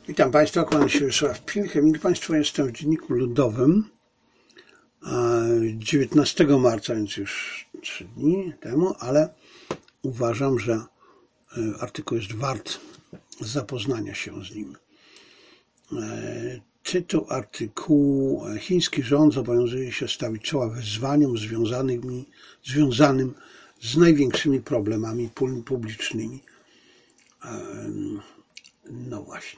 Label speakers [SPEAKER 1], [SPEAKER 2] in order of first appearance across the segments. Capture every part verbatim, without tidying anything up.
[SPEAKER 1] Witam Państwa, kłaniam się Wiesław Pilch. Mili Państwo, jestem w Dzienniku Ludowym dziewiętnastego marca, więc już trzy dni temu, ale uważam, że artykuł jest wart zapoznania się z nim. Tytuł artykułu: chiński rząd zobowiązuje się stawić czoła wyzwaniom związanymi, związanym z największymi problemami publicznymi. No właśnie.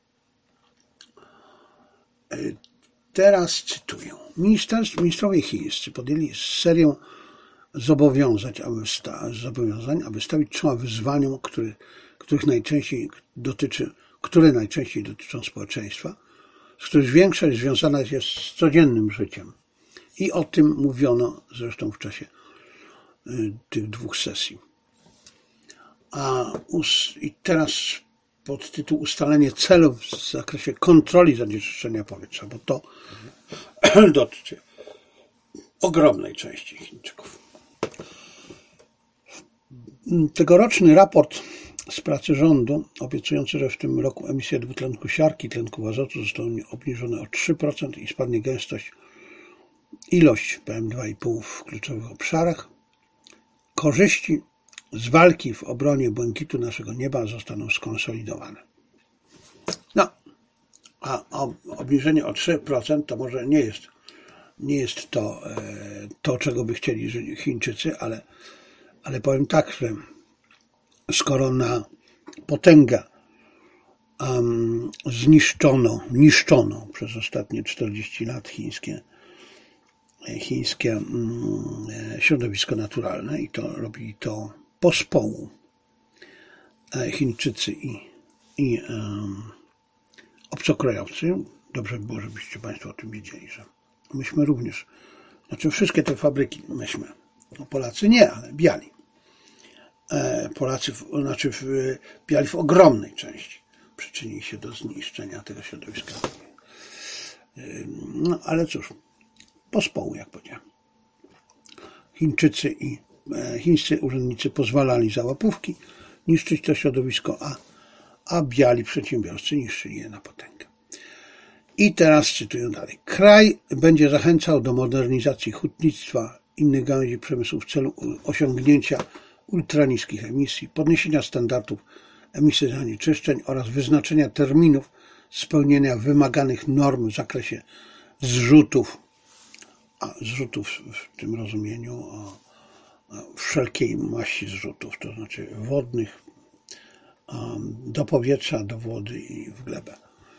[SPEAKER 1] Teraz cytuję. Ministrowie chińscy podjęli serię zobowiązań, aby, sta, zobowiązań, aby stawić czoła wyzwaniom, który, których najczęściej dotyczy, które najczęściej dotyczą społeczeństwa, z których większość związana jest z codziennym życiem. I o tym mówiono zresztą w czasie tych dwóch sesji. A us, i teraz podtytuł: ustalenie celów w zakresie kontroli zanieczyszczenia powietrza, bo to dotyczy ogromnej części Chińczyków. Tegoroczny raport z pracy rządu, obiecujący, że w tym roku emisje dwutlenku siarki, tlenku azotu zostaną obniżone o trzy procent i spadnie gęstość, ilość P M dwa i pół w kluczowych obszarach, korzyści z walki w obronie błękitu naszego nieba zostaną skonsolidowane. No, a obniżenie o trzy procent to może nie jest, nie jest to, to, czego by chcieli Chińczycy, ale, ale powiem tak, że skoro na potęgę um, zniszczono, niszczono przez ostatnie czterdzieści lat chińskie, chińskie um, środowisko naturalne i to robili to pospołu Chińczycy i, i um, obcokrajowcy. Dobrze by było, żebyście Państwo o tym wiedzieli, że myśmy również, znaczy wszystkie te fabryki myśmy, no Polacy nie, ale biali. E, Polacy, w, znaczy w, biali w ogromnej części przyczynili się do zniszczenia tego środowiska. E, no ale cóż, pospołu, jak powiedziałem. Chińczycy i Chińscy urzędnicy pozwalali za łapówki niszczyć to środowisko, a, a biali przedsiębiorcy niszczyli je na potęgę. I teraz cytuję dalej. Kraj będzie zachęcał do modernizacji hutnictwa i innych gałęzi przemysłu w celu osiągnięcia ultraniskich emisji, podniesienia standardów emisji zanieczyszczeń oraz wyznaczenia terminów spełnienia wymaganych norm w zakresie zrzutów, a zrzutów w tym rozumieniu o wszelkiej maści zrzutów, to znaczy wodnych, do powietrza, do wody i w glebę.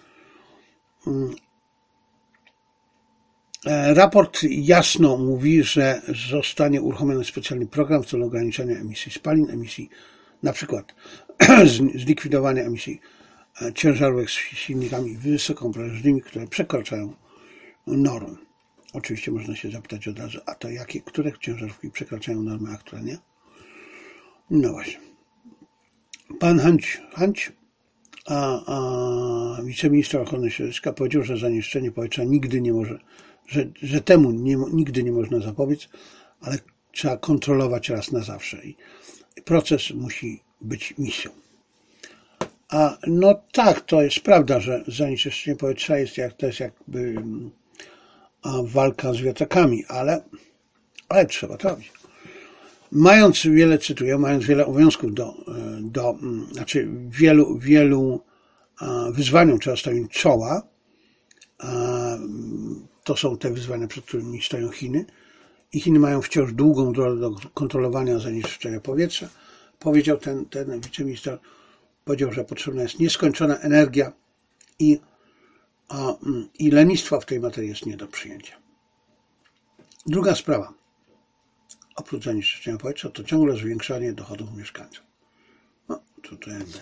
[SPEAKER 1] Raport jasno mówi, że zostanie uruchomiony specjalny program w celu ograniczenia emisji spalin, emisji na przykład zlikwidowania emisji ciężarówek z silnikami wysokoprężnymi, które przekraczają normy. Oczywiście można się zapytać od razu, a to jakie, które ciężarówki przekraczają normy, a które nie? No właśnie. Pan Hanć, Hanć a, a wiceminister ochrony środowiska powiedział, że zanieczyszczenie powietrza nigdy nie może, że, że temu nie, nigdy nie można zapobiec, ale trzeba kontrolować raz na zawsze i proces musi być misją. A no tak, to jest prawda, że zanieczyszczenie powietrza jest jak, to jest jakby a walka z wiatrakami, ale, ale trzeba to robić. Mając wiele, cytuję, mając wiele obowiązków do, do znaczy wielu, wielu wyzwaniom trzeba stawić czoła, to są te wyzwania, przed którymi stoją Chiny i Chiny mają wciąż długą drogę do kontrolowania zanieczyszczenia powietrza. Powiedział ten, ten wiceminister, powiedział, że potrzebna jest nieskończona energia i A, i lenistwo w tej materii jest nie do przyjęcia. Druga sprawa, oprócz zanieczyszczenia powietrza, to ciągle zwiększanie dochodów mieszkańców. No, to, to jakby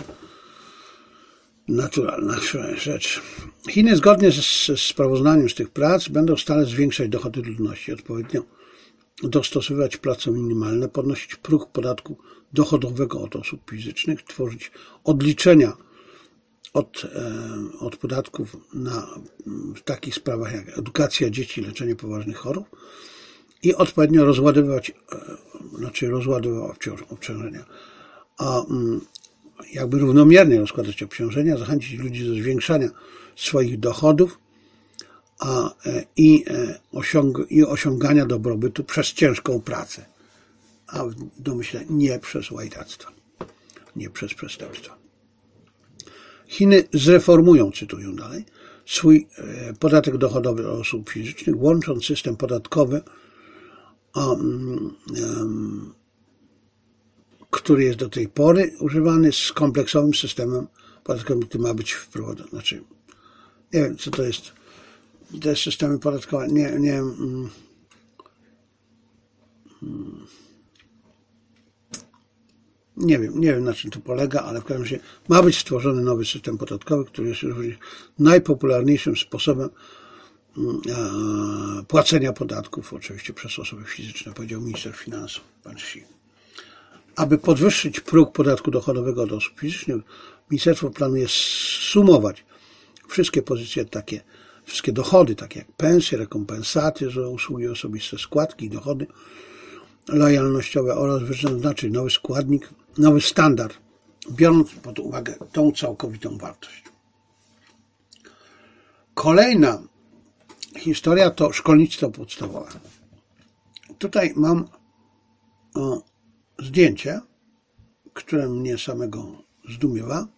[SPEAKER 1] naturalna rzecz. Chiny zgodnie ze sprawozdaniem z tych prac będą stale zwiększać dochody ludności, odpowiednio dostosowywać płace minimalne, podnosić próg podatku dochodowego od osób fizycznych, tworzyć odliczenia Od, od podatków na, w takich sprawach jak edukacja dzieci, leczenie poważnych chorób i odpowiednio rozładowywać, znaczy rozładowywać obciążenia. A jakby równomiernie rozkładać obciążenia, zachęcić ludzi do zwiększania swoich dochodów a, i, osiąg, i osiągania dobrobytu przez ciężką pracę, a w domyśle nie przez łajdactwo, nie przez przestępstwo. Chiny zreformują, cytuję dalej, swój podatek dochodowy od osób fizycznych, łącząc system podatkowy, um, um, który jest do tej pory używany, z kompleksowym systemem podatkowym, który ma być wprowadzony. Znaczy, nie wiem, co to jest. Te systemy podatkowe, nie, nie mm, nie wiem, nie wiem na czym to polega, ale w każdym razie ma być stworzony nowy system podatkowy, który jest najpopularniejszym sposobem płacenia podatków, oczywiście przez osoby fizyczne, powiedział minister finansów, pan Xi. Aby podwyższyć próg podatku dochodowego od osób fizycznych, ministerstwo planuje sumować wszystkie pozycje takie, wszystkie dochody, takie jak pensje, rekompensaty za usługi osobiste, składki i dochody lojalnościowe oraz wyznaczyć nowy składnik, nowy standard, biorąc pod uwagę tą całkowitą wartość. Kolejna historia to szkolnictwo podstawowe. Tutaj mam o, zdjęcie, które mnie samego zdumiewa.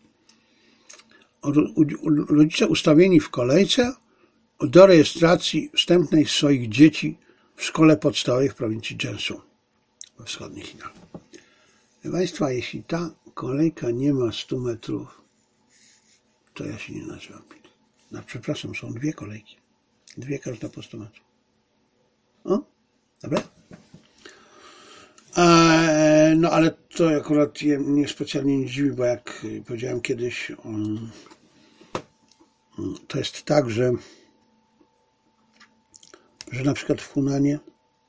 [SPEAKER 1] Rodzice ustawieni w kolejce do rejestracji wstępnej swoich dzieci w szkole podstawowej w prowincji Jiangsu we wschodnich Chinach. Proszę Państwa, jeśli ta kolejka nie ma stu metrów, to ja się nie nazywam. No, przepraszam, są dwie kolejki. Dwie, każda po stu metrów. O, dobra? Eee, no ale to akurat mnie specjalnie nie dziwi, bo jak powiedziałem kiedyś, um, to jest tak, że, że na przykład w Hunanie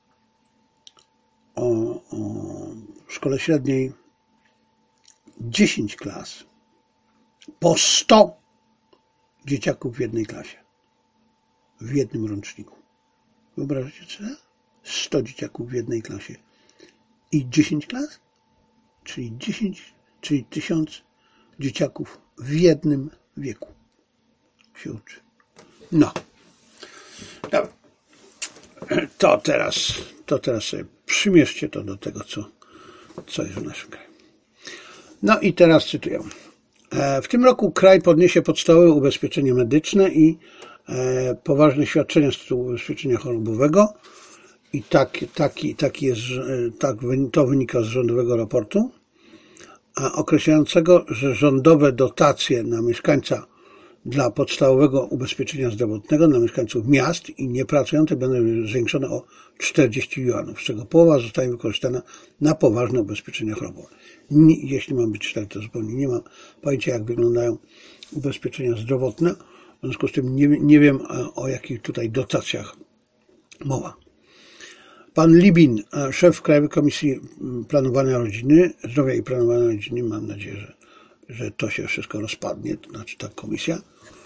[SPEAKER 1] o, o szkole średniej dziesięć klas po sto dzieciaków w jednej klasie, w jednym roczniku. Wyobrażacie sobie? sto dzieciaków w jednej klasie i dziesięć klas? Czyli dziesięć, czyli tysiąc dzieciaków w jednym wieku się uczy. No. Dobra. To teraz, to teraz sobie przymierzcie to do tego, co, co jest w naszym kraju. No i teraz cytuję. W tym roku kraj podniesie podstawowe ubezpieczenie medyczne i poważne świadczenia z tytułu ubezpieczenia chorobowego. I tak, taki, taki jest, tak to wynika z rządowego raportu, określającego, że rządowe dotacje na mieszkańca dla podstawowego ubezpieczenia zdrowotnego dla mieszkańców miast i niepracujących będą zwiększone o czterdzieści juanów, z czego połowa zostanie wykorzystana na poważne ubezpieczenia chorobowe. Nie, jeśli mam być tak, to zupełnie nie mam pojęcia, jak wyglądają ubezpieczenia zdrowotne, w związku z tym nie, nie wiem, o jakich tutaj dotacjach mowa. Pan Libin, szef Krajowej Komisji Planowania Rodziny, Zdrowia i Planowania Rodziny, mam nadzieję, że, że to się wszystko rozpadnie, to znaczy ta komisja,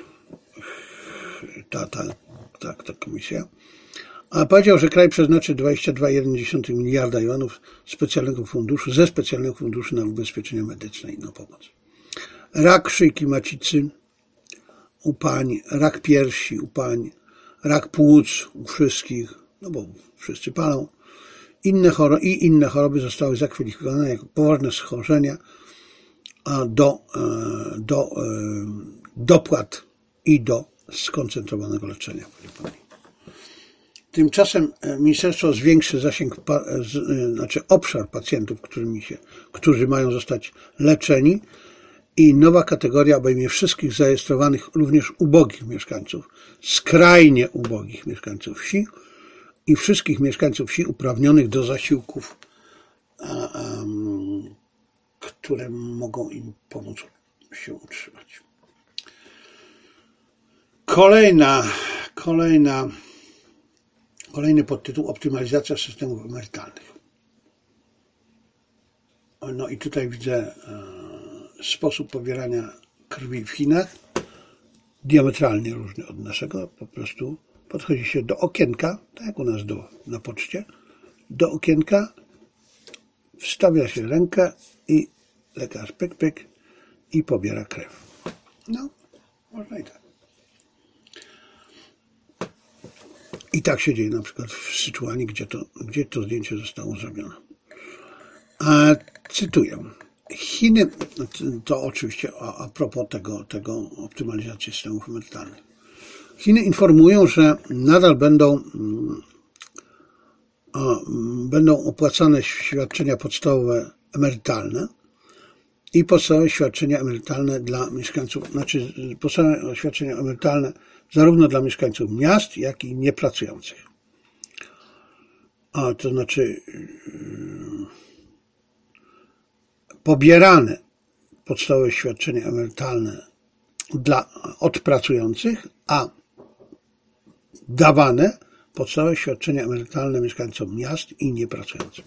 [SPEAKER 1] ta, ta, ta, ta komisja, a powiedział, że kraj przeznaczy dwadzieścia dwa przecinek jeden miliarda juanów specjalnego funduszu, ze specjalnego funduszu na ubezpieczenia medyczne i na pomoc. Rak szyjki macicy u pań, rak piersi u pań, rak płuc u wszystkich, no bo wszyscy palą, inne choroby, i inne choroby zostały zakwalifikowane jako poważne schorzenia do, do dopłat i do skoncentrowanego leczenia. Tymczasem ministerstwo zwiększy zasięg, znaczy obszar pacjentów, którymi się, którzy mają zostać leczeni, i nowa kategoria obejmie wszystkich zarejestrowanych, również ubogich mieszkańców, skrajnie ubogich mieszkańców wsi i wszystkich mieszkańców wsi uprawnionych do zasiłków, które mogą im pomóc się utrzymać. Kolejna, kolejna, kolejny podtytuł: optymalizacja systemów emerytalnych. No i tutaj widzę sposób pobierania krwi w Chinach, diametralnie różny od naszego. Po prostu podchodzi się do okienka, tak jak u nas do, na poczcie, do okienka, wstawia się rękę i lekarz pyk, pyk i pobiera krew. No, można i tak. I tak się dzieje na przykład w Syczuanie, gdzie to, gdzie to zdjęcie zostało zrobione. A, cytuję. Chiny, to oczywiście a, a propos tego, tego optymalizacji systemów emerytalnych. Chiny informują, że nadal będą, a, będą opłacane świadczenia podstawowe emerytalne i podstawowe świadczenia emerytalne dla mieszkańców, znaczy podstawowe świadczenia emerytalne zarówno dla mieszkańców miast, jak i niepracujących. A to znaczy pobierane podstawowe świadczenia emerytalne dla od pracujących, a dawane podstawowe świadczenia emerytalne mieszkańcom miast i niepracującym.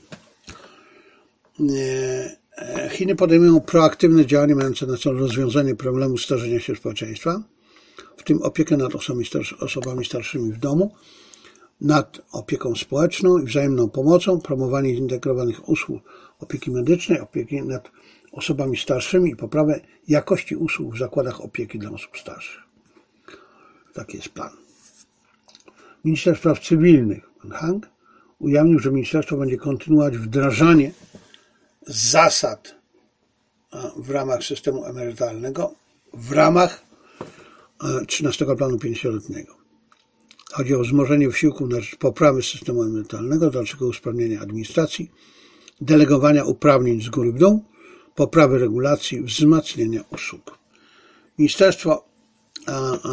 [SPEAKER 1] Chiny podejmują proaktywne działania mające na celu rozwiązanie problemu starzenia się społeczeństwa, w tym opiekę nad osobami starszymi w domu, nad opieką społeczną i wzajemną pomocą, promowanie zintegrowanych usług opieki medycznej, opieki nad osobami starszymi i poprawę jakości usług w zakładach opieki dla osób starszych. Taki jest plan. Minister Spraw Cywilnych, pan Hang, ujawnił, że ministerstwo będzie kontynuować wdrażanie zasad w ramach systemu emerytalnego, w ramach trzynastego planu pięcioletniego. Chodzi o wzmożenie wysiłków na rzecz poprawy systemu emerytalnego, dalszego usprawnienia administracji, delegowania uprawnień z góry w dół, poprawy regulacji, wzmacniania usług. Ministerstwo a, a,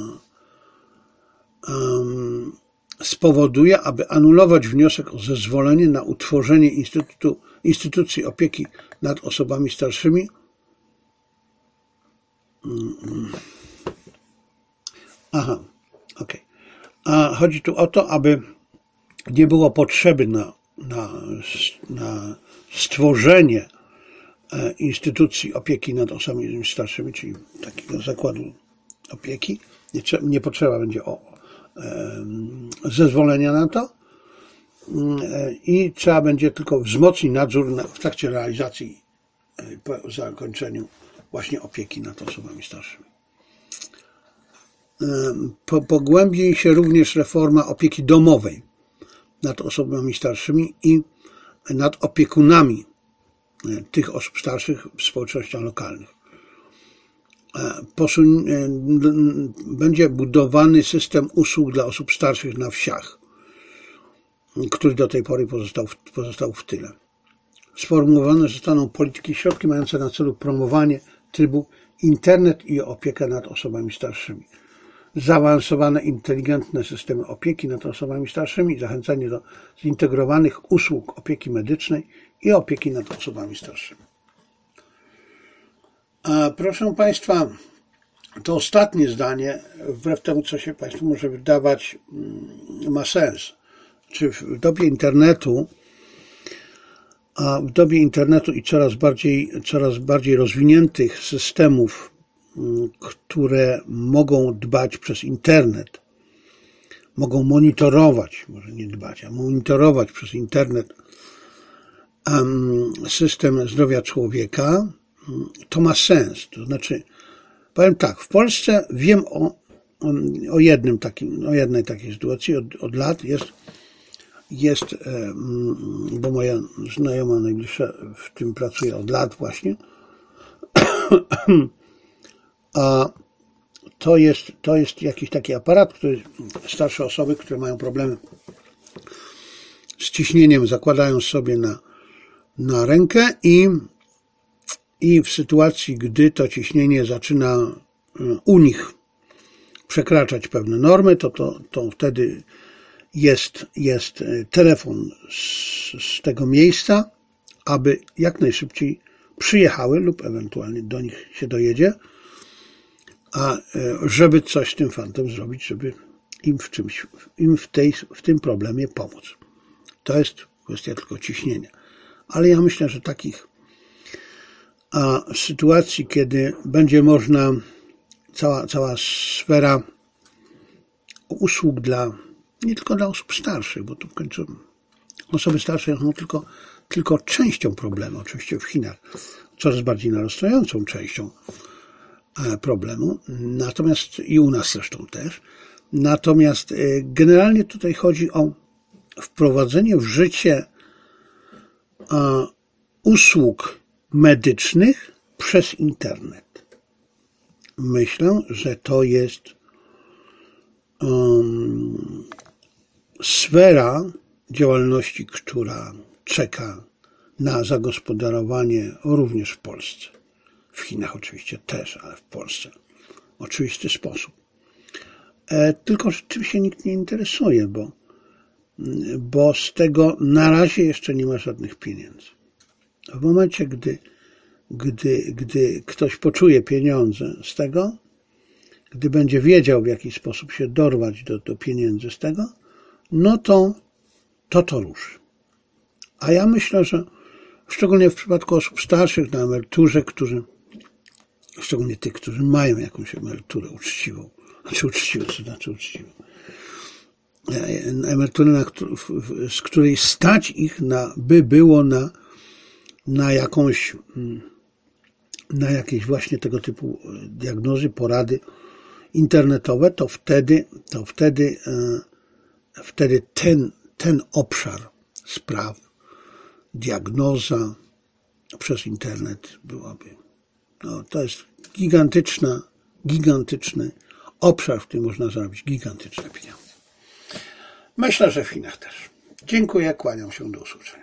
[SPEAKER 1] a, spowoduje, aby anulować wniosek o zezwolenie na utworzenie instytutu, instytucji opieki nad osobami starszymi. Aha, okej. Okay. A chodzi tu o to, aby nie było potrzeby na, na, na stworzenie instytucji opieki nad osobami starszymi, czyli takiego zakładu opieki. Nie, nie potrzeba będzie o, e, zezwolenia na to e, i trzeba będzie tylko wzmocnić nadzór na, w trakcie realizacji e, po zakończeniu właśnie opieki nad osobami starszymi. Po, pogłębi się również reforma opieki domowej nad osobami starszymi i nad opiekunami tych osób starszych w społecznościach lokalnych. Posun- będzie budowany system usług dla osób starszych na wsiach, który do tej pory pozostał w, pozostał w tyle. Sformułowane zostaną polityki i środki mające na celu promowanie trybu internet i opiekę nad osobami starszymi. Zaawansowane, inteligentne systemy opieki nad osobami starszymi, zachęcanie do zintegrowanych usług opieki medycznej i opieki nad osobami starszymi. A proszę Państwa, to ostatnie zdanie, wbrew temu, co się Państwu może wydawać, ma sens. Czy w dobie internetu, a w dobie internetu i coraz bardziej, coraz bardziej rozwiniętych systemów, które mogą dbać przez internet, mogą monitorować, może nie dbać, a monitorować przez internet system zdrowia człowieka, to ma sens. To znaczy, powiem tak, w Polsce wiem o, o jednym takim, o jednej takiej sytuacji od, od lat jest, jest, bo moja znajoma najbliższa w tym pracuje od lat właśnie, a to jest, to jest jakiś taki aparat, który starsze osoby, które mają problemy z ciśnieniem, zakładają sobie na, na rękę i, i w sytuacji, gdy to ciśnienie zaczyna u nich przekraczać pewne normy, to, to, to wtedy jest, jest telefon z, z tego miejsca, aby jak najszybciej przyjechały lub ewentualnie do nich się dojedzie, a żeby coś z tym fantem zrobić, żeby im w czymś, im w, tej, w tym problemie pomóc. To jest kwestia tylko ciśnienia. Ale ja myślę, że takich a, sytuacji, kiedy będzie można, cała, cała sfera usług dla, nie tylko dla osób starszych, bo tu w końcu osoby starsze są tylko tylko częścią problemu. Oczywiście w Chinach coraz bardziej narastającą częścią problemu, natomiast i u nas zresztą też. Natomiast generalnie tutaj chodzi o wprowadzenie w życie usług medycznych przez internet. Myślę, że to jest um, sfera działalności, która czeka na zagospodarowanie również w Polsce. W Chinach oczywiście też, ale w Polsce w oczywisty sposób. E, tylko, że tym się nikt nie interesuje, bo, bo z tego na razie jeszcze nie ma żadnych pieniędzy. W momencie, gdy, gdy, gdy ktoś poczuje pieniądze z tego, gdy będzie wiedział, w jaki sposób się dorwać do, do pieniędzy z tego, no to to, to ruszy. A ja myślę, że szczególnie w przypadku osób starszych na emeryturze, którzy, szczególnie tych, którzy mają jakąś emeryturę uczciwą, znaczy uczciwą, co znaczy uczciwą, emeryturę, na, z której stać ich na, by było na, na jakąś, na jakieś właśnie tego typu diagnozy, porady internetowe, to wtedy, to wtedy, wtedy ten, ten obszar spraw, diagnoza przez internet byłaby, no to jest gigantyczna, gigantyczny obszar, w którym można zarobić gigantyczne pieniądze. Myślę, że w Chinach też. Dziękuję, kłaniam się, do usłyszenia.